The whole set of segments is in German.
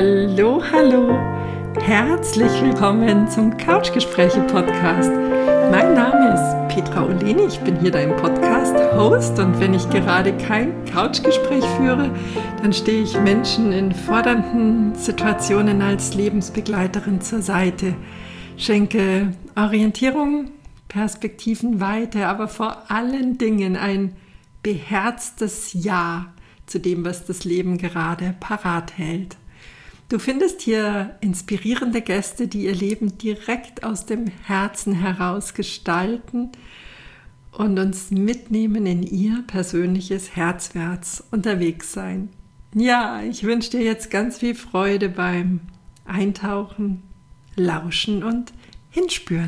Hallo, hallo. Herzlich willkommen zum Couchgespräche-Podcast. Mein Name ist Petra Oleni, ich bin hier dein Podcast-Host und wenn ich gerade kein Couchgespräch führe, dann stehe ich Menschen in fordernden Situationen als Lebensbegleiterin zur Seite, schenke Orientierung, Perspektivenweite, aber vor allen Dingen ein beherztes Ja zu dem, was das Leben gerade parat hält. Du findest hier inspirierende Gäste, die ihr Leben direkt aus dem Herzen heraus gestalten und uns mitnehmen in ihr persönliches Herzwärts unterwegs sein. Ja, ich wünsche dir jetzt ganz viel Freude beim Eintauchen, Lauschen und Hinspüren.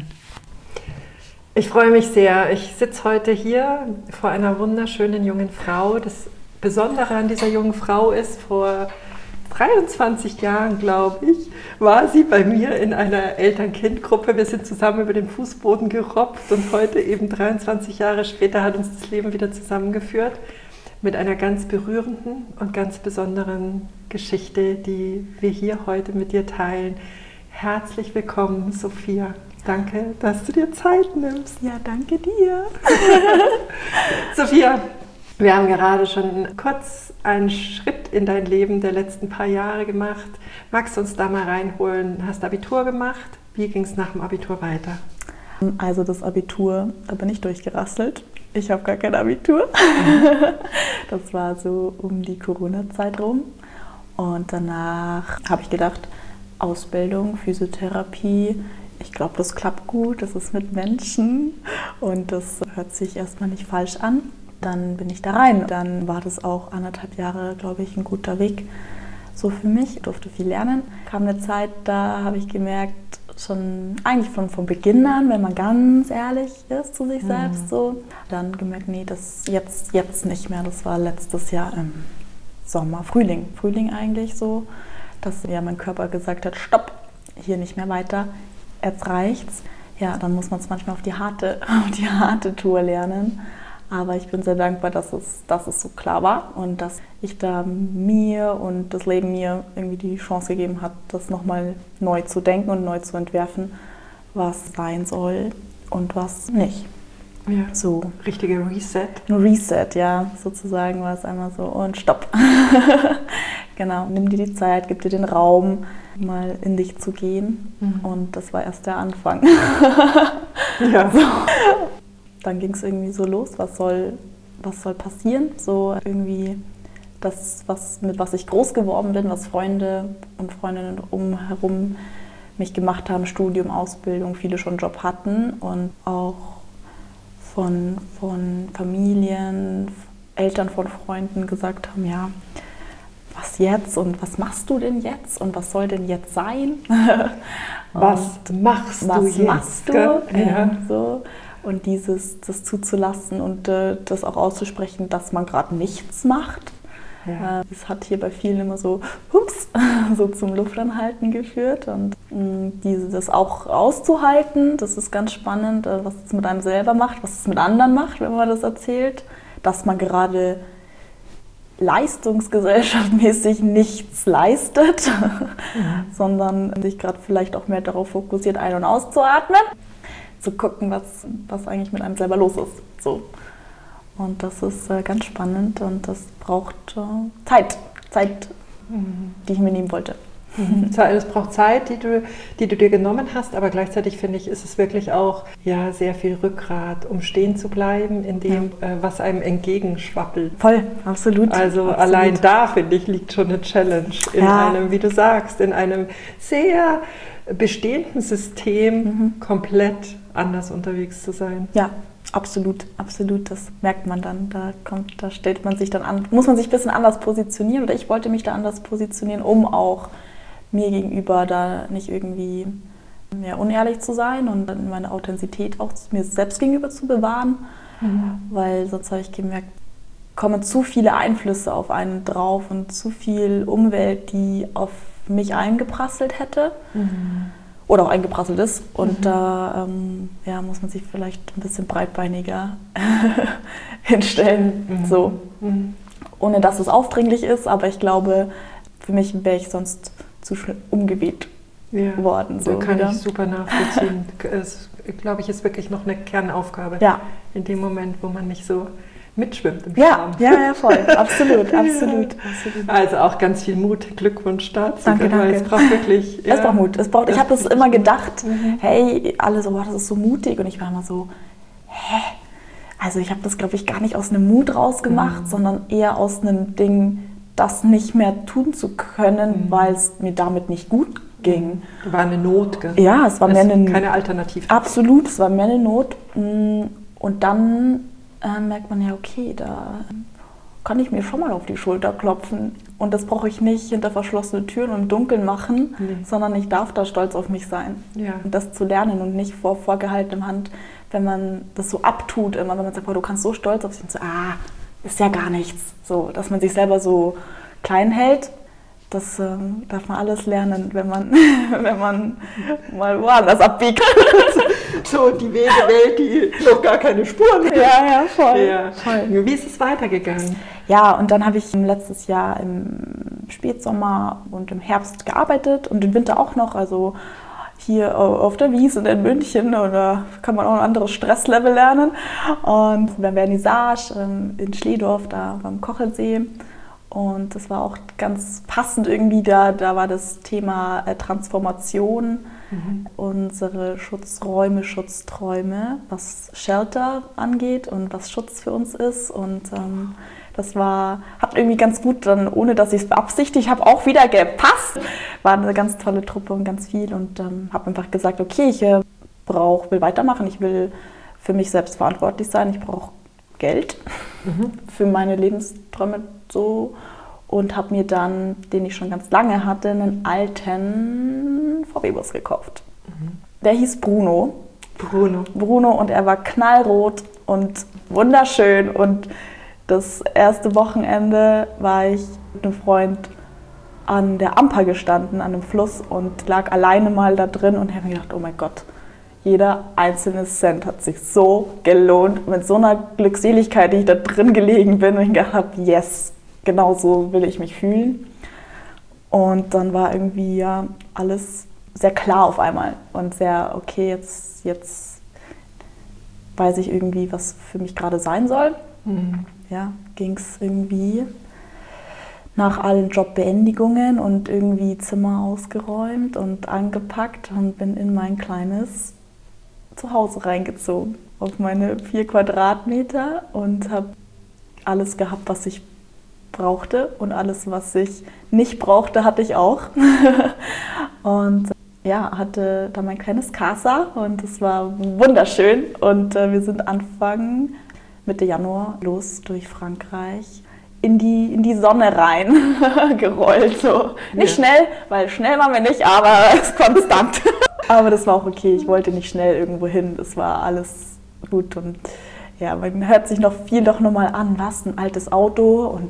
Ich freue mich sehr. Ich sitze heute hier vor einer wunderschönen jungen Frau. Das Besondere an dieser jungen Frau ist, vor 23 Jahren, glaube ich, war sie bei mir in einer Eltern-Kind-Gruppe. Wir sind zusammen über den Fußboden gerobbt und heute, eben 23 Jahre später, hat uns das Leben wieder zusammengeführt mit einer ganz berührenden und ganz besonderen Geschichte, die wir hier heute mit dir teilen. Herzlich willkommen, Sophia. Danke, dass du dir Zeit nimmst. Ja, danke dir. Sophia, wir haben gerade schon kurz einen Schritt in dein Leben der letzten paar Jahre gemacht. Magst du uns da mal reinholen? Hast Abitur gemacht? Wie ging es nach dem Abitur weiter? Also das Abitur, da bin ich durchgerasselt. Ich habe gar kein Abitur. Das war so um die Corona-Zeit rum. Und danach habe ich gedacht, Ausbildung, Physiotherapie, ich glaube, das klappt gut, das ist mit Menschen und das hört sich erstmal nicht falsch an. Dann bin ich da rein. Dann war das auch 1,5 Jahre, glaube ich, ein guter Weg so für mich. Ich durfte viel lernen. Kam eine Zeit, da habe ich gemerkt, schon eigentlich von Beginn an, wenn man ganz ehrlich ist zu sich selbst, so, dann gemerkt, nee, das jetzt nicht mehr. Das war letztes Jahr im Sommer, Frühling eigentlich so, dass ja mein Körper gesagt hat, stopp, hier nicht mehr weiter, jetzt reicht's. Ja, dann muss man es manchmal auf die harte Tour lernen. Aber ich bin sehr dankbar, dass es so klar war und dass ich da mir und das Leben mir irgendwie die Chance gegeben hat, das nochmal neu zu denken und neu zu entwerfen, was sein soll und was nicht. Ja, so. Richtiger Reset. Ein Reset, ja, sozusagen war es einmal so und stopp. Genau, nimm dir die Zeit, gib dir den Raum, mal in dich zu gehen und das war erst der Anfang. Ja. So. Dann ging es irgendwie so los, was soll passieren? So irgendwie das, mit was ich groß geworden bin, was Freunde und Freundinnen umherum mich gemacht haben, Studium, Ausbildung, viele schon einen Job hatten und auch von Familien, Eltern von Freunden gesagt haben, ja, was jetzt und was machst du denn jetzt und was soll denn jetzt sein? Was machst du? Ja. So. Und das zuzulassen und das auch auszusprechen, dass man gerade nichts macht. Ja. Das hat hier bei vielen immer so, so zum Luftanhalten geführt. Und das auch auszuhalten, das ist ganz spannend, was es mit einem selber macht, was es mit anderen macht, wenn man das erzählt. Dass man gerade leistungsgesellschaftmäßig nichts leistet, sondern sich gerade vielleicht auch mehr darauf fokussiert, ein- und auszuatmen. Zu gucken, was eigentlich mit einem selber los ist. So. Und das ist ganz spannend und das braucht Zeit, die ich mir nehmen wollte. Es braucht Zeit, die du dir genommen hast, aber gleichzeitig finde ich, ist es wirklich auch sehr viel Rückgrat, um stehen zu bleiben in dem, was einem entgegenschwappelt. Voll, absolut. Also allein da, finde ich, liegt schon eine Challenge in einem, wie du sagst, in einem sehr bestehenden System komplett anders unterwegs zu sein. Ja, absolut, das merkt man dann. Da stellt man sich dann an, muss man sich ein bisschen anders positionieren oder ich wollte mich da anders positionieren, um auch mir gegenüber da nicht irgendwie unehrlich zu sein und dann meine Authentizität auch mir selbst gegenüber zu bewahren, weil sonst habe ich gemerkt, kommen zu viele Einflüsse auf einen drauf und zu viel Umwelt, die auf mich eingeprasselt hätte. Oder auch eingeprasselt ist. Und da muss man sich vielleicht ein bisschen breitbeiniger hinstellen. So. Ohne dass es aufdringlich ist, aber ich glaube, für mich wäre ich sonst zu schnell umgeweht worden. So kann ich super nachvollziehen. Es, glaube ich, ist wirklich noch eine Kernaufgabe in dem Moment, wo man nicht so mitschwimmt im Schwarm. Ja, voll. Absolut. Also auch ganz viel Mut. Glückwunsch dazu. Danke. Es braucht wirklich... Es braucht Mut. Ich habe das immer gedacht, hey, alle so, das ist so mutig. Und ich war immer so, Also ich habe das, glaube ich, gar nicht aus einem Mut rausgemacht, sondern eher aus einem Ding, das nicht mehr tun zu können, weil es mir damit nicht gut ging. War eine Not, gell? Ja, es war mehr eine... Keine Alternative. Absolut, es war mehr eine Not. Und dann merkt man ja, okay, da kann ich mir schon mal auf die Schulter klopfen. Und das brauche ich nicht hinter verschlossenen Türen und im Dunkeln machen, sondern ich darf da stolz auf mich sein. Ja. Und das zu lernen und nicht vor vorgehaltener Hand, wenn man das so abtut, immer wenn man sagt, boah, du kannst so stolz auf dich und so, ist ja gar nichts. So, dass man sich selber so klein hält, das darf man alles lernen, wenn man mal woanders abbiegt. So, die Welt, die noch gar keine Spuren hat. Ja, voll. Ja. Wie ist es weitergegangen? Ja, und dann habe ich letztes Jahr im Spätsommer und im Herbst gearbeitet und im Winter auch noch, also hier auf der Wiesn in München, oder kann man auch ein anderes Stresslevel lernen. Und beim Vernissage in Schlehdorf, da beim Kochelsee. Und das war auch ganz passend irgendwie, da war das Thema Transformation, unsere Schutzträume, was Shelter angeht und was Schutz für uns ist. Und das hat irgendwie ganz gut dann, ohne dass ich es beabsichtigt habe, auch wieder gepasst. War eine ganz tolle Truppe und ganz viel und habe einfach gesagt, okay, ich will weitermachen, ich will für mich selbst verantwortlich sein, ich brauche Geld für meine Lebensträume so und habe mir dann, den ich schon ganz lange hatte, einen alten VW-Bus gekauft. Der hieß Bruno und er war knallrot und wunderschön und das erste Wochenende war ich mit einem Freund an der Amper gestanden, an einem Fluss und lag alleine mal da drin und habe mir gedacht, oh mein Gott, jeder einzelne Cent hat sich so gelohnt, mit so einer Glückseligkeit, die ich da drin gelegen bin und ich gedacht habe, yes, genau so will ich mich fühlen. Und dann war irgendwie ja alles sehr klar auf einmal und sehr, okay, jetzt weiß ich irgendwie, was für mich gerade sein soll. Ja, ging es irgendwie nach allen Jobbeendigungen und irgendwie Zimmer ausgeräumt und angepackt und bin in mein kleines Zuhause reingezogen, auf meine 4 Quadratmeter und habe alles gehabt, was ich brauchte und alles, was ich nicht brauchte, hatte ich auch. Und ja, hatte da mein kleines Casa und es war wunderschön und wir sind Anfang Mitte Januar los durch Frankreich in die Sonne rein gerollt. So. Nicht schnell, weil schnell waren wir nicht, aber konstant. Aber das war auch okay, ich wollte nicht schnell irgendwo hin, das war alles gut und ja, man hört sich noch viel doch nochmal an, was, ein altes Auto und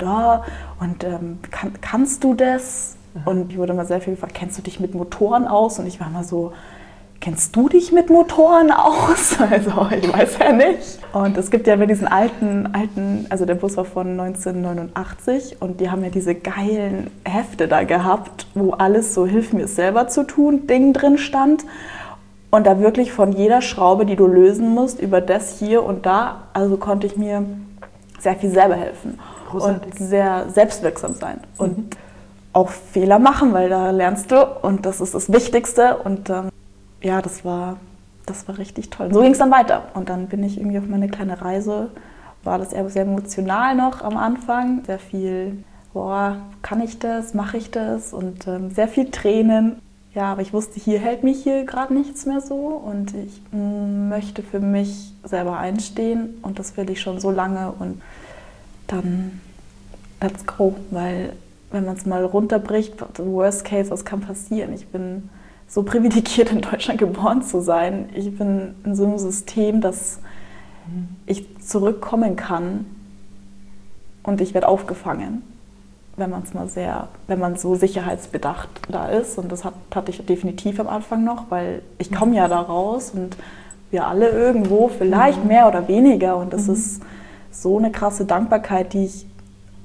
kannst du das? Und ich wurde immer sehr viel gefragt, kennst du dich mit Motoren aus? Und ich war immer so, kennst du dich mit Motoren aus? Also ich weiß ja nicht. Und es gibt ja immer diesen alten, also der Bus war von 1989 und die haben ja diese geilen Hefte da gehabt, wo alles so Hilf mir es selber zu tun Ding drin stand. Und da wirklich von jeder Schraube, die du lösen musst, über das hier und da, also konnte ich mir sehr viel selber helfen. Großartig. Und sehr selbstwirksam sein. Und auch Fehler machen, weil da lernst du und das ist das Wichtigste. Und ja, das war richtig toll. Und so ging es dann weiter. Und dann bin ich irgendwie auf meine kleine Reise, war das eher sehr emotional noch am Anfang. Sehr viel, kann ich das, mache ich das? Und sehr viel Tränen. Ja, aber ich wusste, hier hält mich hier gerade nichts mehr so und ich möchte für mich selber einstehen und das will ich schon so lange und dann let's go, weil wenn man es mal runterbricht, worst case, was kann passieren? Ich bin so privilegiert, in Deutschland geboren zu sein. Ich bin in so einem System, dass ich zurückkommen kann und ich werde aufgefangen. Wenn man so sicherheitsbedacht da ist. Und das hatte ich definitiv am Anfang noch, weil ich komme ja da raus und wir alle irgendwo, vielleicht mehr oder weniger. Und das ist so eine krasse Dankbarkeit, die ich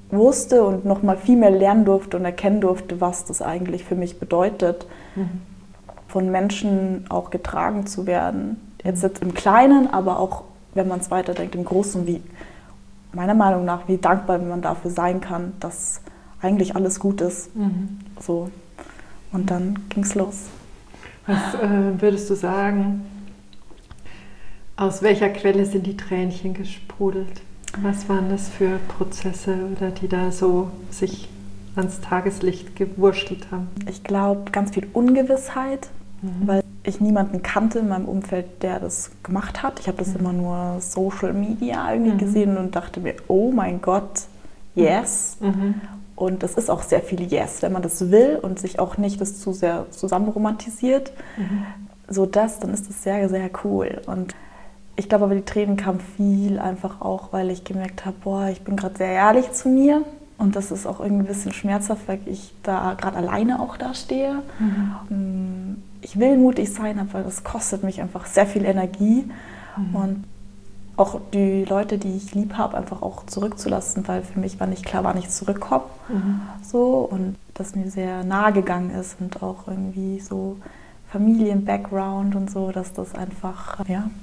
wusste und noch mal viel mehr lernen durfte und erkennen durfte, was das eigentlich für mich bedeutet, von Menschen auch getragen zu werden. Jetzt im Kleinen, aber auch, wenn man es weiterdenkt, im Großen, wie meiner Meinung nach, wie dankbar man dafür sein kann, dass eigentlich alles gut ist. So. Und dann ging es los. Was würdest du sagen, aus welcher Quelle sind die Tränchen gesprudelt? Was waren das für Prozesse, oder die da so sich ans Tageslicht gewurschtelt haben? Ich glaube, ganz viel Ungewissheit, weil ich niemanden kannte in meinem Umfeld, der das gemacht hat. Ich habe das immer nur Social Media irgendwie gesehen und dachte mir, oh mein Gott, yes. Und es ist auch sehr viel Yes, wenn man das will und sich auch nicht das zu sehr zusammen romantisiert. Dann ist das sehr, sehr cool. Und ich glaube aber, die Tränen kamen viel einfach auch, weil ich gemerkt habe, boah, ich bin gerade sehr ehrlich zu mir. Und das ist auch irgendwie ein bisschen schmerzhaft, weil ich da gerade alleine auch da stehe. Ich will mutig sein, aber das kostet mich einfach sehr viel Energie. Und auch die Leute, die ich lieb habe, einfach auch zurückzulassen, weil für mich war nicht klar, wann ich zurückkomme. So, und das mir sehr nahe gegangen ist und auch irgendwie so Familien-Background und so, dass das einfach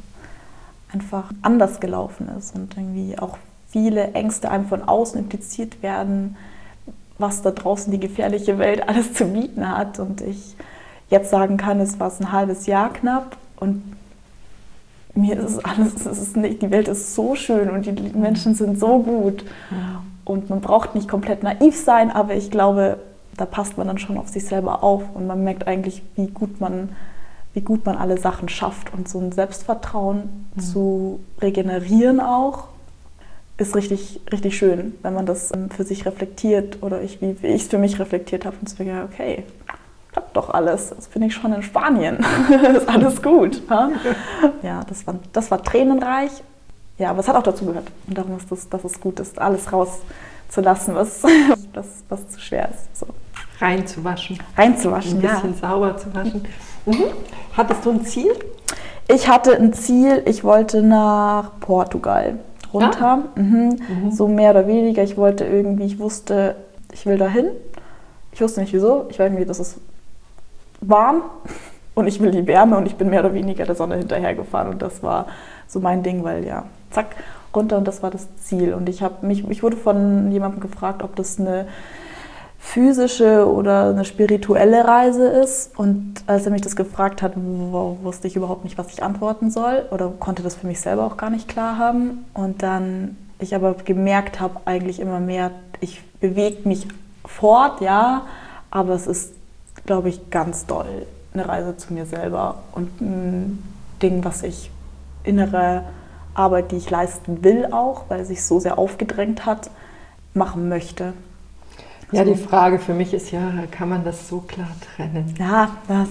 anders gelaufen ist und irgendwie auch viele Ängste einem von außen impliziert werden, was da draußen die gefährliche Welt alles zu bieten hat. Und ich jetzt sagen kann, es war ein halbes Jahr knapp und mir ist die Welt ist so schön und die Menschen sind so gut. Und man braucht nicht komplett naiv sein, aber ich glaube, da passt man dann schon auf sich selber auf und man merkt eigentlich, wie gut man alle Sachen schafft. Und so ein Selbstvertrauen zu regenerieren auch, ist richtig, richtig schön, wenn man das für sich reflektiert oder wie ich es für mich reflektiert habe und so, ja, okay, klappt doch alles. Jetzt bin ich schon in Spanien. Ist alles gut. Ja, das war tränenreich. Ja, aber es hat auch dazu gehört. Und darum ist dass es gut ist, alles rauszulassen, was zu schwer ist. So. Reinzuwaschen. Ein bisschen sauber zu waschen. Hattest du ein Ziel? Ich hatte ein Ziel, ich wollte nach Portugal runter. So mehr oder weniger. Ich wusste, ich will dahin. Ich wusste nicht wieso. Ich war irgendwie, das ist warm und ich will die Wärme und ich bin mehr oder weniger der Sonne hinterhergefahren und das war so mein Ding, weil ja, zack, runter und das war das Ziel. Und ich wurde von jemandem gefragt, ob das eine physische oder eine spirituelle Reise ist. Und als er mich das gefragt hat, wusste ich überhaupt nicht, was ich antworten soll oder konnte das für mich selber auch gar nicht klar haben. Und dann ich aber gemerkt habe, eigentlich immer mehr, ich bewege mich fort, ja, aber es ist, glaube ich, ganz doll eine Reise zu mir selber und ein Ding, innere Arbeit, die ich leisten will auch, weil es sich so sehr aufgedrängt hat, machen möchte. Ja, die Frage für mich ist ja, kann man das so klar trennen? Ja,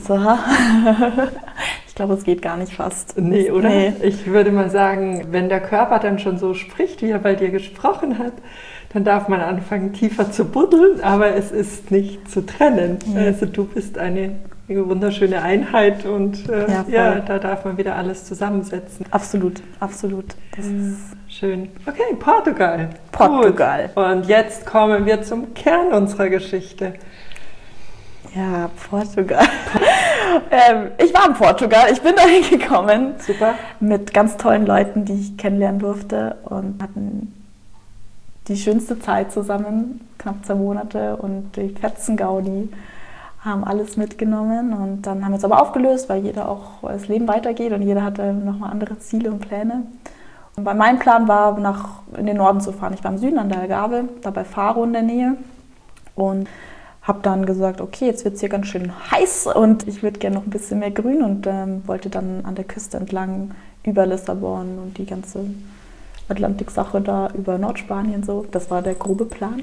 ich glaube, es geht gar nicht fast. Nee, oder? Nee. Ich würde mal sagen, wenn der Körper dann schon so spricht, wie er bei dir gesprochen hat, dann darf man anfangen, tiefer zu buddeln, aber es ist nicht zu trennen. Also du bist eine wunderschöne Einheit und da darf man wieder alles zusammensetzen. Absolut, absolut. Das ist schön. Okay, Portugal. Portugal. Gut. Und jetzt kommen wir zum Kern unserer Geschichte. Ja, Portugal. Ich war in Portugal, ich bin dahin gekommen. Super. Mit ganz tollen Leuten, die ich kennenlernen durfte und hatten die schönste Zeit zusammen, knapp 2 Monate und die Fetzen-Gaudi, haben alles mitgenommen und dann haben wir es aber aufgelöst, weil das Leben weitergeht und jeder hatte nochmal andere Ziele und Pläne. Und mein Plan war, in den Norden zu fahren. Ich war im Süden an der Algarve, da bei Faro in der Nähe und habe dann gesagt, okay, jetzt wird es hier ganz schön heiß und ich würde gerne noch ein bisschen mehr Grün und wollte dann an der Küste entlang über Lissabon und die ganze Atlantik-Sache da über Nordspanien so. Das war der grobe Plan.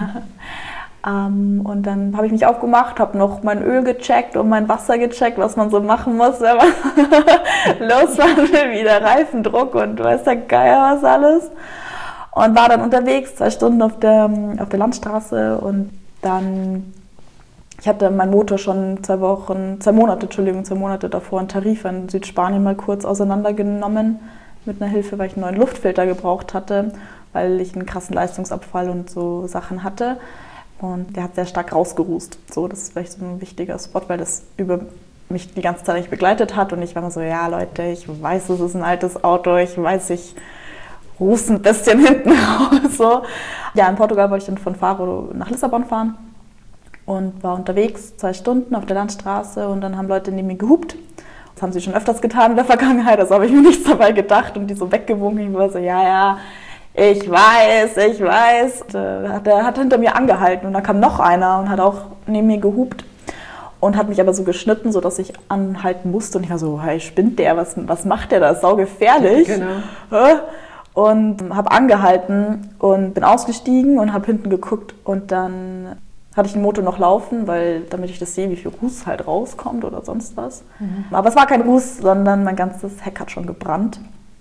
Und dann habe ich mich aufgemacht, habe noch mein Öl gecheckt und mein Wasser gecheckt, was man so machen muss, wenn man losfahren will, wieder Reifendruck und weiß der Geier was alles. Und war dann unterwegs, 2 Stunden auf der Landstraße und dann, ich hatte meinen Motor schon 2 Monate davor in Tarifa in Südspanien mal kurz auseinandergenommen mit einer Hilfe, weil ich einen neuen Luftfilter gebraucht hatte. weil ich einen krassen Leistungsabfall und so Sachen hatte. Und der hat sehr stark rausgerußt. So, das ist vielleicht so ein wichtiger Spot, weil das über mich die ganze Zeit nicht begleitet hat. Und ich war immer so, ja Leute, ich weiß, es ist ein altes Auto, ich weiß, ich ruß ein bisschen hinten raus. So. Ja, in Portugal wollte ich dann von Faro nach Lissabon fahren und war unterwegs 2 Stunden auf der Landstraße und dann haben Leute neben mir gehupt. Das haben sie schon öfters getan in der Vergangenheit, also habe ich mir nichts dabei gedacht und die so weggewunken. Ich war so, ja, ich weiß. Der hat hinter mir angehalten und da kam noch einer und hat auch neben mir gehupt und hat mich aber so geschnitten, sodass ich anhalten musste. Und ich war so, hey, spinnt der? Was macht der da? Das ist saugefährlich. Genau. Und habe angehalten und bin ausgestiegen und habe hinten geguckt und dann hatte ich den Motor noch laufen, damit ich das sehe, wie viel Ruß halt rauskommt oder sonst was. Aber es war kein Ruß, sondern mein ganzes Heck hat schon gebrannt.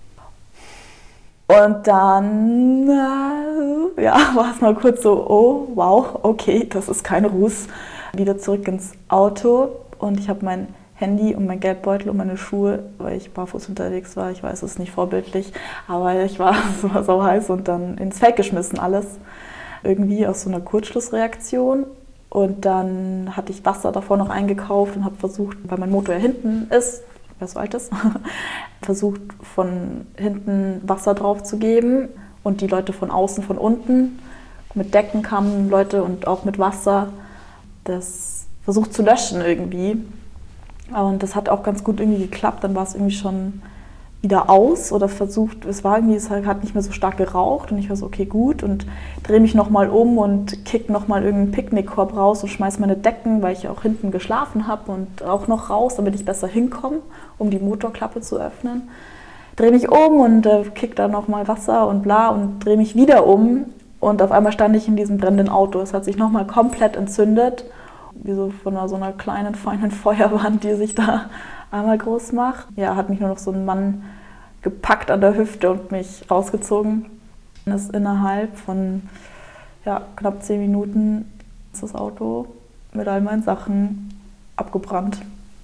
Und dann war es mal kurz so, oh wow, okay, das ist kein Ruß. Wieder zurück ins Auto und ich habe mein Handy und mein Geldbeutel und meine Schuhe, weil ich barfuß unterwegs war. Ich weiß, es ist nicht vorbildlich, aber es war so heiß und dann ins Feld geschmissen alles. Irgendwie aus so einer Kurzschlussreaktion. Und dann hatte ich Wasser davor noch eingekauft und habe versucht, weil mein Motor ja hinten ist, wer so alt ist, versucht von hinten Wasser drauf zu geben und die Leute von außen, von unten. Mit Decken kamen Leute und auch mit Wasser. Das versucht zu löschen irgendwie. Und das hat auch ganz gut irgendwie geklappt. Dann war es irgendwie schon wieder aus oder versucht, es hat nicht mehr so stark geraucht und ich war so, okay, gut und drehe mich nochmal um und kick nochmal irgendeinen Picknickkorb raus und schmeiß meine Decken, weil ich auch hinten geschlafen habe und auch noch raus, damit ich besser hinkomme, um die Motorklappe zu öffnen. Drehe mich um und kick dann nochmal Wasser und bla und drehe mich wieder um und auf einmal stand ich in diesem brennenden Auto. Es hat sich nochmal komplett entzündet, wie so von so einer kleinen, feinen Feuerwand, die sich da einmal groß macht. Ja, hat mich nur noch so ein Mann gepackt an der Hüfte und mich rausgezogen. Das ist innerhalb von knapp 10 Minuten ist das Auto mit all meinen Sachen abgebrannt.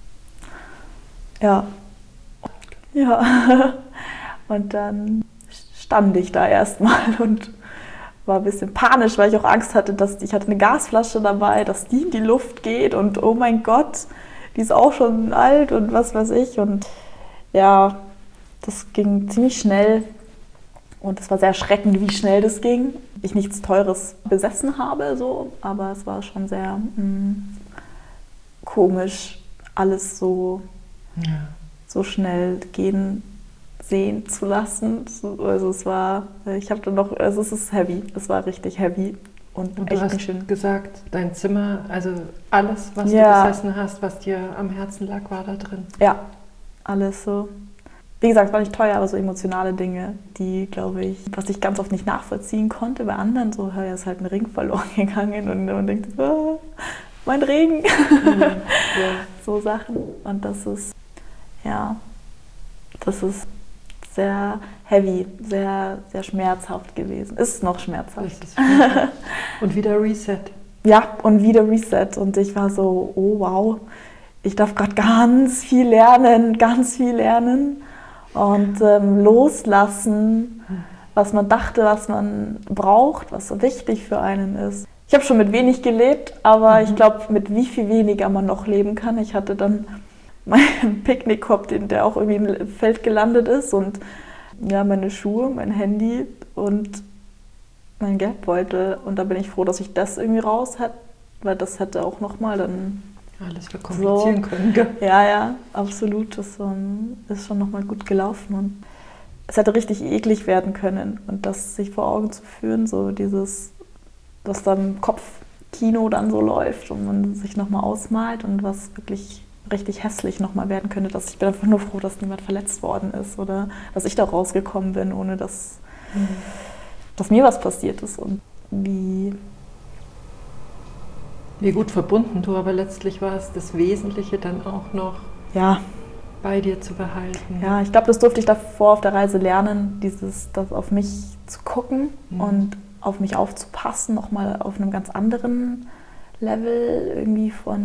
Ja. Und dann stand ich da erstmal und war ein bisschen panisch, weil ich auch Angst hatte, ich hatte eine Gasflasche dabei, dass die in die Luft geht und oh mein Gott, die ist auch schon alt und was weiß ich. Und ja, das ging ziemlich schnell und es war sehr erschreckend, wie schnell das ging. Ich nichts Teures besessen habe, so, aber es war schon sehr komisch, alles so schnell sehen zu lassen. Also es ist heavy, es war richtig heavy. Und du hast schön gesagt, dein Zimmer, also alles, was du besessen hast, was dir am Herzen lag, war da drin. Ja, alles so. Wie gesagt, es war nicht teuer, aber so emotionale Dinge, die, glaube ich, was ich ganz oft nicht nachvollziehen konnte. Bei anderen so, ist halt ein Ring verloren gegangen und man denkt, mein Ring. So Sachen. Und das ist sehr heavy, sehr, sehr schmerzhaft gewesen. Ist noch schmerzhaft. Ist schmerzhaft. Und wieder Reset. Ja, und wieder Reset. Und ich war so, oh wow, ich darf gerade ganz viel lernen und loslassen, was man dachte, was man braucht, was so wichtig für einen ist. Ich habe schon mit wenig gelebt, aber ich glaube, mit wie viel weniger man noch leben kann. Ich hatte dann meinen Picknickkorb, der auch irgendwie im Feld gelandet ist und meine Schuhe, mein Handy und mein Geldbeutel. Und da bin ich froh, dass ich das irgendwie raus hatte, weil das hätte auch nochmal dann alles verkomplizieren können. Gell? Ja, absolut. Das ist schon nochmal gut gelaufen und es hätte richtig eklig werden können und das sich vor Augen zu führen, so dieses, was da im Kopfkino dann so läuft und man sich nochmal ausmalt und was wirklich richtig hässlich nochmal werden könnte. Ich bin einfach nur froh, dass niemand verletzt worden ist oder dass ich da rausgekommen bin, ohne dass mir was passiert ist. Und wie gut verbunden du aber letztlich warst, das Wesentliche dann auch noch bei dir zu behalten. Ja, ich glaube, das durfte ich davor auf der Reise lernen, das auf mich zu gucken und auf mich aufzupassen, nochmal auf einem ganz anderen Level irgendwie für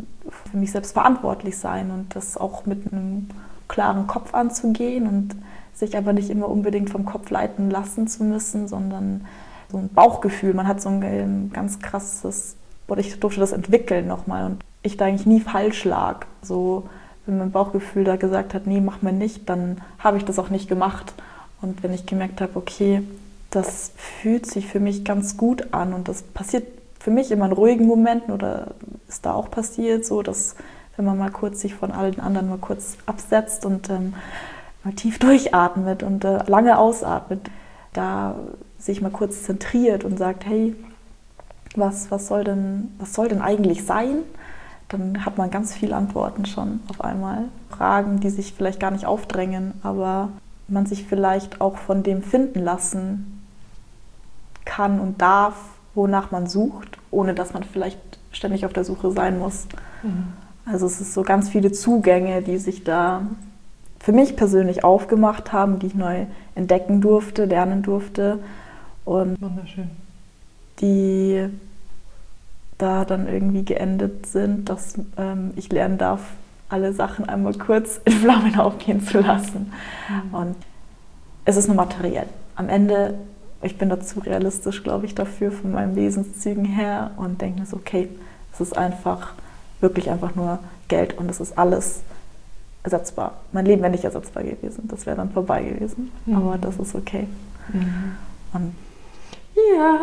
mich selbst verantwortlich sein und das auch mit einem klaren Kopf anzugehen und sich aber nicht immer unbedingt vom Kopf leiten lassen zu müssen, sondern so ein Bauchgefühl. Man hat so ein ganz krasses, oder ich durfte das entwickeln nochmal und ich da eigentlich nie falsch lag. So, wenn mein Bauchgefühl da gesagt hat, nee, mach mal nicht, dann habe ich das auch nicht gemacht. Und wenn ich gemerkt habe, okay, das fühlt sich für mich ganz gut an und das passiert für mich immer in ruhigen Momenten oder ist da auch passiert, so dass wenn man mal kurz sich von allen anderen mal kurz absetzt und mal tief durchatmet und lange ausatmet, da sich mal kurz zentriert und sagt, hey, was soll denn eigentlich sein? Dann hat man ganz viele Antworten schon auf einmal. Fragen, die sich vielleicht gar nicht aufdrängen, aber man sich vielleicht auch von dem finden lassen kann und darf, wonach man sucht, ohne dass man vielleicht ständig auf der Suche sein muss. Mhm. Also es ist so ganz viele Zugänge, die sich da für mich persönlich aufgemacht haben, die ich neu entdecken durfte, lernen durfte. Und wunderschön. Die da dann irgendwie geendet sind, dass ich lernen darf, alle Sachen einmal kurz in Flammen aufgehen zu lassen. Mhm. Und es ist nur materiell. Am Ende, ich bin dazu realistisch, glaube ich, dafür, von meinen Wesenszügen her und denke mir so, okay, es ist wirklich einfach nur Geld und es ist alles ersetzbar. Mein Leben wäre nicht ersetzbar gewesen, das wäre dann vorbei gewesen, aber das ist okay. Mhm. Und ja,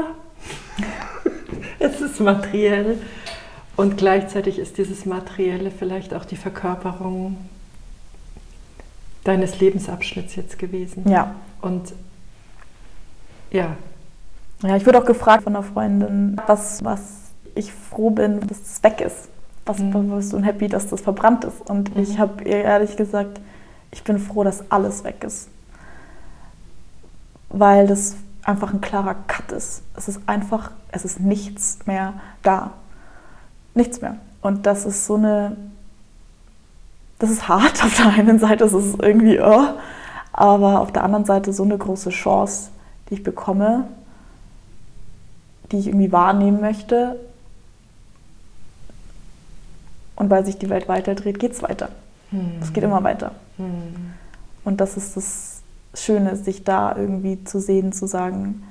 es ist materiell und gleichzeitig ist dieses Materielle vielleicht auch die Verkörperung deines Lebensabschnitts jetzt gewesen. Ja. Und ja. Ja, ich wurde auch gefragt von einer Freundin, was ich froh bin, dass es weg ist. Was bist du happy, dass das verbrannt ist? Und ich habe ihr ehrlich gesagt, ich bin froh, dass alles weg ist. Weil das einfach ein klarer Cut ist. Es ist nichts mehr da. Nichts mehr. Und das ist das ist hart auf der einen Seite, es ist irgendwie, aber auf der anderen Seite so eine große Chance, die ich bekomme, die ich irgendwie wahrnehmen möchte. Und weil sich die Welt weiterdreht, geht es weiter. Es geht immer weiter. Und das ist das Schöne, sich da irgendwie zu sehen, zu sagen,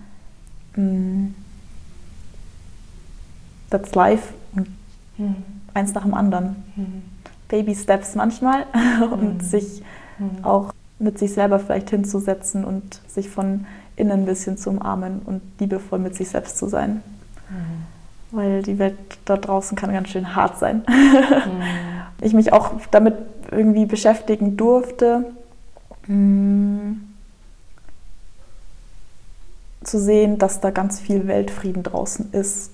that's life. Und eins nach dem anderen. Baby Steps manchmal. Und sich auch mit sich selber vielleicht hinzusetzen und sich von innen ein bisschen zu umarmen und liebevoll mit sich selbst zu sein. Weil die Welt da draußen kann ganz schön hart sein. Ich mich auch damit irgendwie beschäftigen durfte, zu sehen, dass da ganz viel Weltfrieden draußen ist.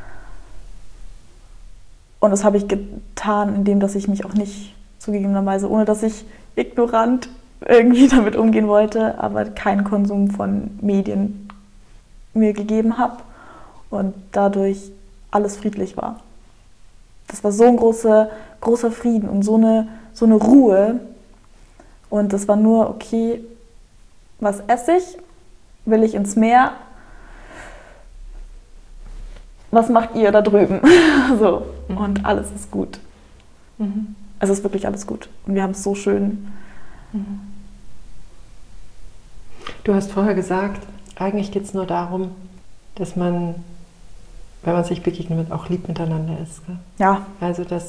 Und das habe ich getan, indem dass ich mich auch nicht zugegebenerweise, ohne dass ich ignorant irgendwie damit umgehen wollte, aber keinen Konsum von Medien mir gegeben habe und dadurch alles friedlich war. Das war so ein großer Frieden und so eine Ruhe. Und das war nur, okay, was esse ich? Will ich ins Meer? Was macht ihr da drüben? So. Und alles ist gut. Es ist wirklich alles gut. Und wir haben es so schön. Du hast vorher gesagt, eigentlich geht es nur darum, dass man, wenn man sich begegnet, auch lieb miteinander ist. Gell? Ja. Also dass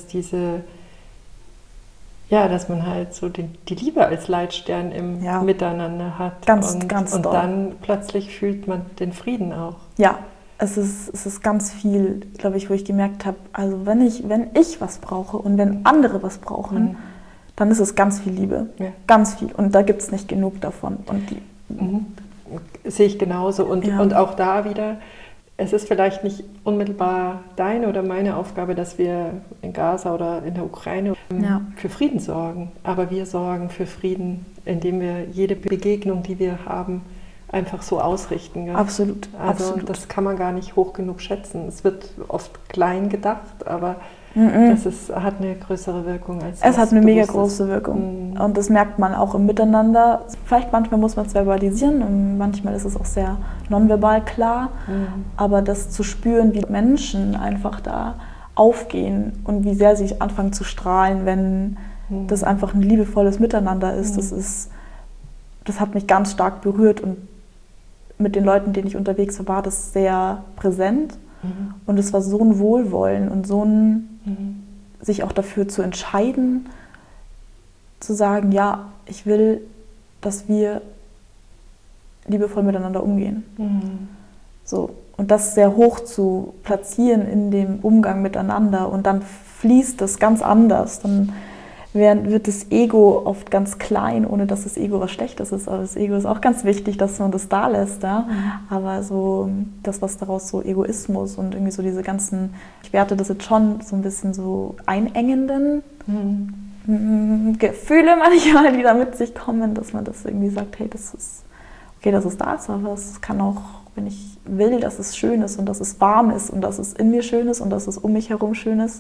dass man halt so die Liebe als Leitstern im Miteinander hat. Ganz und doll. Dann plötzlich fühlt man den Frieden auch. Ja, es ist ganz viel, glaube ich, wo ich gemerkt habe, also wenn ich was brauche und wenn andere was brauchen, dann ist es ganz viel Liebe. Ja. Ganz viel. Und da gibt es nicht genug davon. Und sehe ich genauso. Und auch da wieder, es ist vielleicht nicht unmittelbar deine oder meine Aufgabe, dass wir in Gaza oder in der Ukraine für Frieden sorgen. Aber wir sorgen für Frieden, indem wir jede Begegnung, die wir haben, einfach so ausrichten. Ja? Absolut. Also absolut. Das kann man gar nicht hoch genug schätzen. Es wird oft klein gedacht, aber hat eine größere Wirkung als es hat eine mega große Wirkung. Und das merkt man auch im Miteinander. Vielleicht manchmal muss man es verbalisieren und manchmal ist es auch sehr nonverbal klar. Aber das zu spüren, wie Menschen einfach da aufgehen und wie sehr sie anfangen zu strahlen, wenn das einfach ein liebevolles Miteinander ist, das ist das hat mich ganz stark berührt und mit den Leuten, denen ich unterwegs war das sehr präsent und es war so ein Wohlwollen und so ein sich auch dafür zu entscheiden, zu sagen, ja, ich will, dass wir liebevoll miteinander umgehen. So. Und das sehr hoch zu platzieren in dem Umgang miteinander und dann fließt das ganz anders. Dann wird das Ego oft ganz klein, ohne dass das Ego was Schlechtes ist. Aber das Ego ist auch ganz wichtig, dass man das da lässt. Ja? Aber so das, was daraus so Egoismus und irgendwie so diese ganzen, ich werte das jetzt schon so ein bisschen so einengenden Gefühle manchmal, die da mit sich kommen, dass man das irgendwie sagt, hey, das ist okay, dass es da ist, aber es kann auch, wenn ich will, dass es schön ist und dass es warm ist und dass es in mir schön ist und dass es um mich herum schön ist,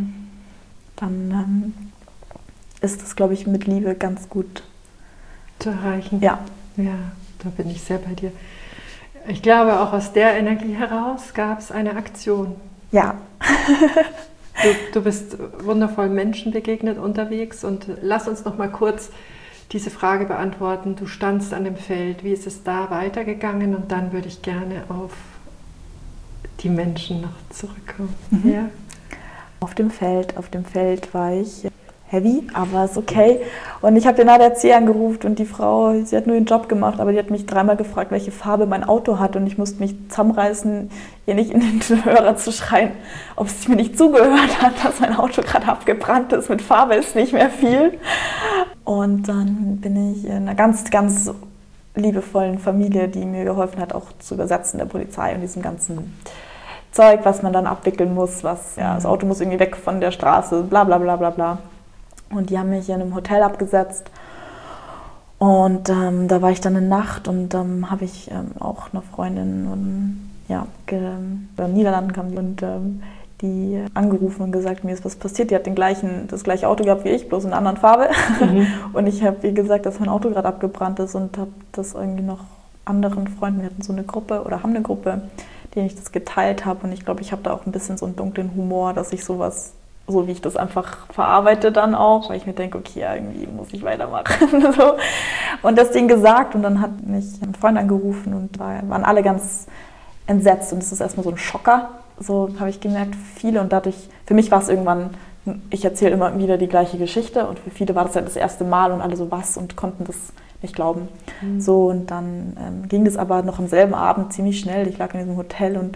dann ist das, glaube ich, mit Liebe ganz gut zu erreichen. Ja. Ja, da bin ich sehr bei dir. Ich glaube, auch aus der Energie heraus gab es eine Aktion. Ja. Du bist wundervollen Menschen begegnet unterwegs und lass uns noch mal kurz diese Frage beantworten. Du standst an dem Feld, wie ist es da weitergegangen? Und dann würde ich gerne auf die Menschen noch zurückkommen. Ja. Auf dem Feld war ich heavy, aber ist okay. Und ich habe den ADAC angerufen und die Frau, sie hat nur ihren Job gemacht, aber die hat mich dreimal gefragt, welche Farbe mein Auto hat und ich musste mich zusammenreißen, ihr nicht in den Hörer zu schreien, ob sie mir nicht zugehört hat, dass mein Auto gerade abgebrannt ist, mit Farbe ist nicht mehr viel. Und dann bin ich in einer ganz, ganz liebevollen Familie, die mir geholfen hat, auch zu übersetzen der Polizei und diesem ganzen Zeug, was man dann abwickeln muss, das Auto muss irgendwie weg von der Straße, bla bla bla bla bla. Und die haben mich in einem Hotel abgesetzt und da war ich dann eine Nacht und habe ich auch eine Freundin aus den Niederlanden kam und die angerufen und gesagt, mir ist was passiert. Die hat das gleiche Auto gehabt wie ich, bloß in einer anderen Farbe. Und ich habe ihr gesagt, dass mein Auto gerade abgebrannt ist und habe das irgendwie noch anderen Freunden, wir hatten so eine Gruppe oder haben eine Gruppe, denen ich das geteilt habe. Und ich glaube, ich habe da auch ein bisschen so einen dunklen Humor, dass ich sowas, so wie ich das einfach verarbeite dann auch, weil ich mir denke, okay, ja, irgendwie muss ich weitermachen. So. Und das Ding gesagt und dann hat mich ein Freund angerufen und waren alle ganz entsetzt und es ist erstmal so ein Schocker. So habe ich gemerkt, viele und dadurch, für mich war es irgendwann, ich erzähle immer wieder die gleiche Geschichte und für viele war das halt das erste Mal und alle so was und konnten das nicht glauben. So und dann ging das aber noch am selben Abend ziemlich schnell. Ich lag in diesem Hotel und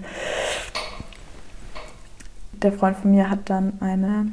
der Freund von mir hat dann eine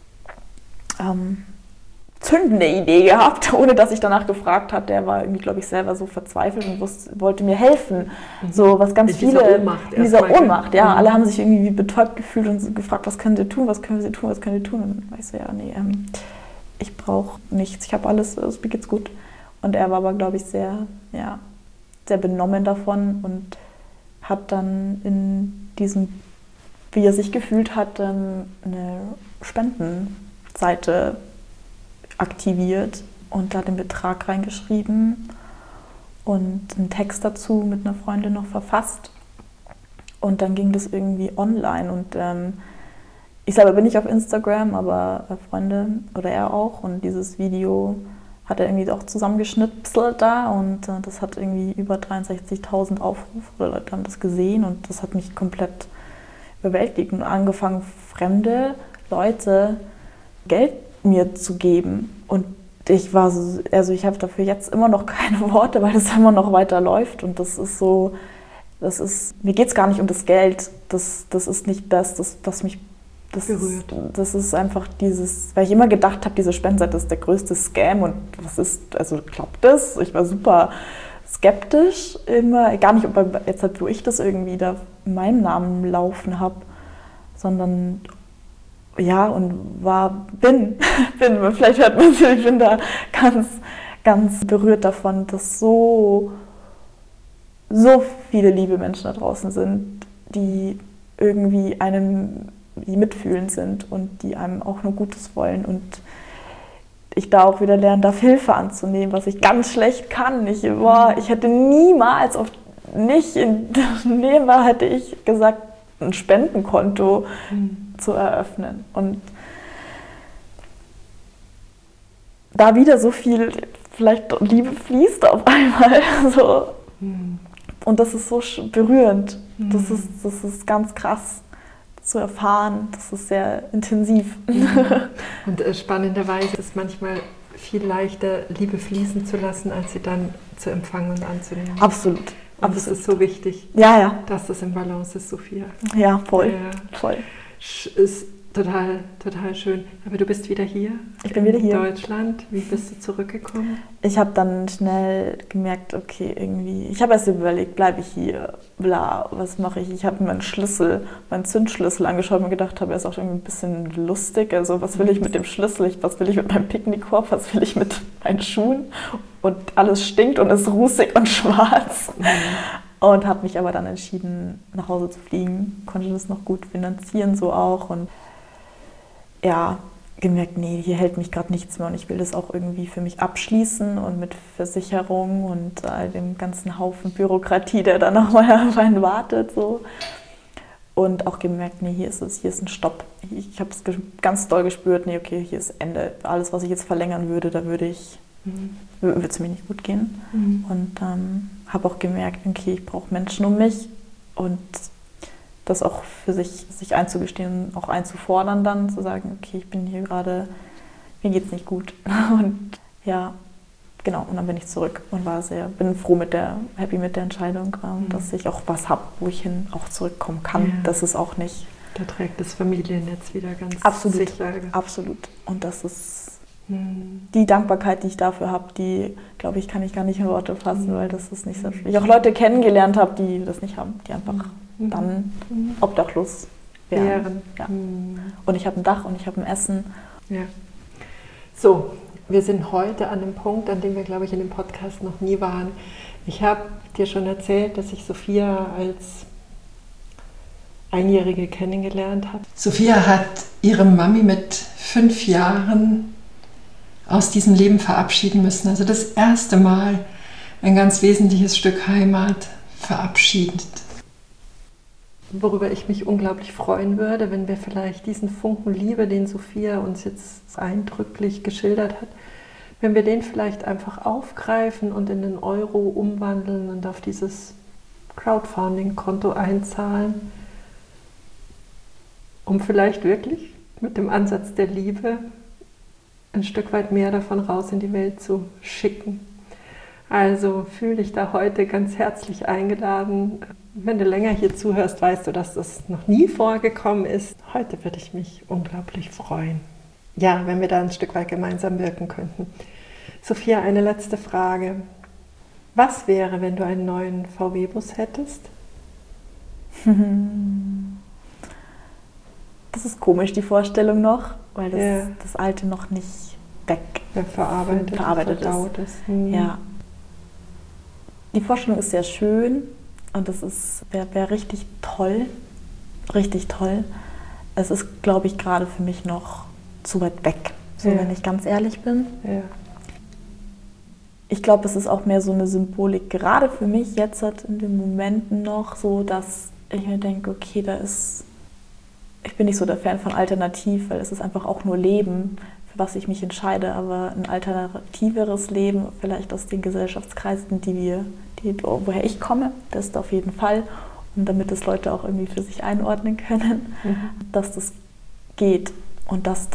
zündende Idee gehabt, ohne dass ich danach gefragt habe. Der war irgendwie, glaube ich, selber so verzweifelt und wollte mir helfen. So was ganz viele in dieser Ohnmacht. Ja, alle haben sich irgendwie betäubt gefühlt und gefragt, was können sie tun, was können sie tun, was können sie tun. Und dann war ich so, ja, nee, ich brauche nichts, ich habe alles, mir geht's gut. Und er war aber, glaube ich, sehr benommen davon und hat dann in diesem, wie er sich gefühlt hat, eine Spendenseite aktiviert und da den Betrag reingeschrieben und einen Text dazu mit einer Freundin noch verfasst. Und dann ging das irgendwie online und ich selber bin nicht auf Instagram, aber Freunde oder er auch und dieses Video hat er irgendwie auch zusammengeschnipselt da und das hat irgendwie über 63.000 Aufrufe oder Leute haben das gesehen und das hat mich komplett überwältigt und angefangen, fremde Leute Geld mir zu geben und ich habe dafür jetzt immer noch keine Worte, weil das immer noch weiter läuft und mir geht es gar nicht um das Geld, das ist nicht das, was mich berührt. Das ist einfach weil ich immer gedacht habe, diese Spendenseite ist der größte Scam und klappt das? Ich war super skeptisch immer, gar nicht, ob jetzt halt, wo ich das irgendwie da in meinem Namen laufen habe, sondern ja, und vielleicht hört man es, ich bin da ganz, ganz berührt davon, dass so viele liebe Menschen da draußen sind, die irgendwie die mitfühlend sind und die einem auch nur Gutes wollen und ich da auch wieder lernen darf, Hilfe anzunehmen, was ich ganz schlecht kann. Ich hätte niemals hätte ich gesagt, ein Spendenkonto zu eröffnen. Und da wieder so viel vielleicht Liebe fließt auf einmal. So. Und das ist so berührend. Das ist ganz krass zu erfahren. Das ist sehr intensiv. Und spannenderweise ist es manchmal viel leichter, Liebe fließen zu lassen, als sie dann zu empfangen und anzunehmen. Absolut. Und das ist so wichtig, dass das im Balance ist, Sophia. Ja, voll. Voll. Ist total, total schön. Aber du bist wieder hier. Ich bin wieder hier. In Deutschland. Wie bist du zurückgekommen? Ich habe dann schnell gemerkt, okay, irgendwie, ich habe erst überlegt, bleibe ich hier, bla, was mache ich? Ich habe meinen Zündschlüssel angeschaut und gedacht, er ist auch irgendwie ein bisschen lustig. Also was will ich mit dem Schlüssel? Was will ich mit meinem Picknickkorb? Was will ich mit meinen Schuhen? Und alles stinkt und ist rußig und schwarz. Und habe mich aber dann entschieden, nach Hause zu fliegen. Konnte das noch gut finanzieren, so auch. Und ja, gemerkt, nee, hier hält mich gerade nichts mehr und ich will das auch irgendwie für mich abschließen und mit Versicherung und all dem ganzen Haufen Bürokratie, der dann nochmal auf einen wartet. So. Und auch gemerkt, nee, hier ist ein Stopp. Ich habe es ganz doll gespürt, nee, okay, hier ist Ende. Alles, was ich jetzt verlängern würde, da würde es mir nicht gut gehen. Und habe auch gemerkt, okay, ich brauche Menschen um mich und das auch für sich einzugestehen, auch einzufordern dann, zu sagen, okay, ich bin hier gerade, mir geht's nicht gut. Und ja, genau, und dann bin ich zurück und bin happy mit der Entscheidung, dass ich auch was habe, wo ich hin auch zurückkommen kann. Ja. Das ist auch nicht... Da trägt das Familiennetz wieder ganz sicher. Absolut. Und das ist die Dankbarkeit, die ich dafür habe, die, glaube ich, kann ich gar nicht in Worte fassen, weil das ist nicht so schwierig. Ich auch Leute kennengelernt habe, die das nicht haben, die einfach dann obdachlos wären. Ja. Und ich habe ein Dach und ich habe ein Essen. Ja. So, wir sind heute an dem Punkt, an dem wir, glaube ich, in dem Podcast noch nie waren. Ich habe dir schon erzählt, dass ich Sophia als Einjährige kennengelernt habe. Sophia hat ihre Mami mit 5 Jahren aus diesem Leben verabschieden müssen. Also das erste Mal ein ganz wesentliches Stück Heimat verabschiedet. Worüber ich mich unglaublich freuen würde, wenn wir vielleicht diesen Funken Liebe, den Sophia uns jetzt eindrücklich geschildert hat, wenn wir den vielleicht einfach aufgreifen und in den Euro umwandeln und auf dieses Crowdfunding-Konto einzahlen, um vielleicht wirklich mit dem Ansatz der Liebe ein Stück weit mehr davon raus in die Welt zu schicken. Also fühle dich da heute ganz herzlich eingeladen. Wenn du länger hier zuhörst, weißt du, dass das noch nie vorgekommen ist. Heute würde ich mich unglaublich freuen. Ja, wenn wir da ein Stück weit gemeinsam wirken könnten. Sophia, eine letzte Frage. Was wäre, wenn du einen neuen VW-Bus hättest? Das ist komisch, die Vorstellung noch, weil das Alte noch nicht verarbeitet ist. Ja. Die Vorstellung ist sehr schön und das wäre richtig toll. Richtig toll. Es ist, glaube ich, gerade für mich noch zu weit weg, wenn ich ganz ehrlich bin. Ja. Ich glaube, es ist auch mehr so eine Symbolik, gerade für mich jetzt in den Momenten noch so, dass ich mir denke, okay, ich bin nicht so der Fan von Alternativ, weil es ist einfach auch nur Leben, für was ich mich entscheide, aber ein alternativeres Leben, vielleicht aus den Gesellschaftskreisen, woher ich komme, das ist auf jeden Fall, und damit das Leute auch irgendwie für sich einordnen können, dass das geht und dass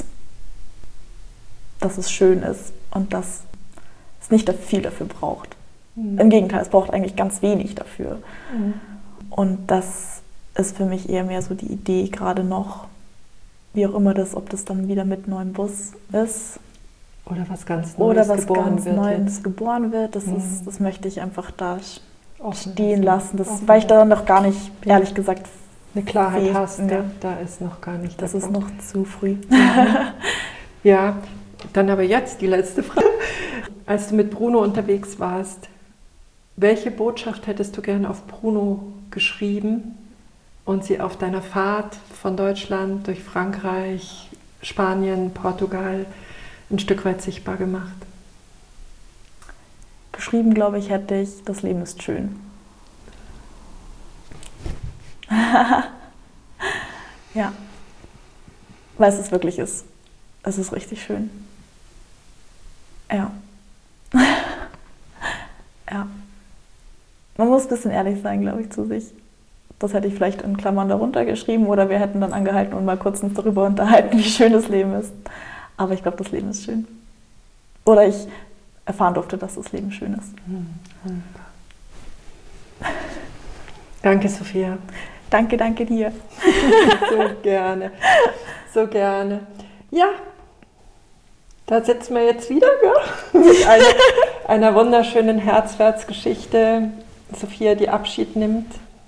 es schön ist und dass es nicht viel dafür braucht. Im Gegenteil, es braucht eigentlich ganz wenig dafür. Und das ist für mich eher mehr so die Idee gerade noch, wie auch immer ob das dann wieder mit neuem Bus ist. Oder was ganz Neues geboren wird. Das möchte ich einfach da stehen lassen, weil ich da noch gar nicht, ehrlich gesagt, eine Klarheit hast. Da ist noch gar nicht. Das ist noch zu früh. Ja, dann aber jetzt die letzte Frage. Als du mit Bruno unterwegs warst, welche Botschaft hättest du gerne auf Bruno geschrieben und sie auf deiner Fahrt von Deutschland durch Frankreich, Spanien, Portugal ein Stück weit sichtbar gemacht? Geschrieben, glaube ich, hätte ich, das Leben ist schön. Ja, weil es wirklich ist. Es ist richtig schön. Ja. Ja. Man muss ein bisschen ehrlich sein, glaube ich, zu sich. Das hätte ich vielleicht in Klammern darunter geschrieben oder wir hätten dann angehalten und mal kurz uns darüber unterhalten, wie schön das Leben ist. Aber ich glaube, das Leben ist schön. Oder ich erfahren durfte, dass das Leben schön ist. Danke, Sophia. Danke dir. So gerne. Ja, da sitzen wir jetzt wieder, gell? Mit einer wunderschönen Herzwärtsgeschichte. Sophia, die Abschied nimmt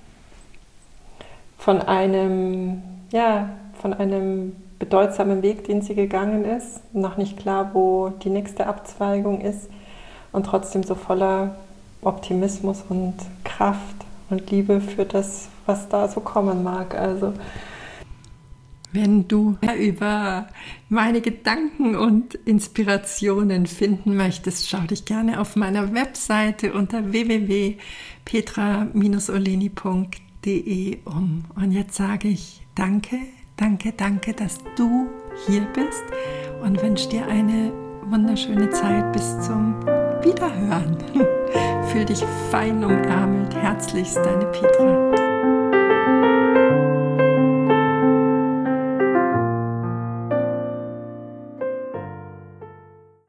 von einem bedeutsamen Weg, den sie gegangen ist. Noch nicht klar, wo die nächste Abzweigung ist. Und trotzdem so voller Optimismus und Kraft und Liebe für das, was da so kommen mag. Also, wenn du mehr über meine Gedanken und Inspirationen finden möchtest, schau dich gerne auf meiner Webseite unter www.petra-oleni.de um. Und jetzt sage ich danke, dass du hier bist und wünsche dir eine wunderschöne Zeit bis zum Wiederhören. Fühl dich fein umärmelt. Herzlichst, deine Petra.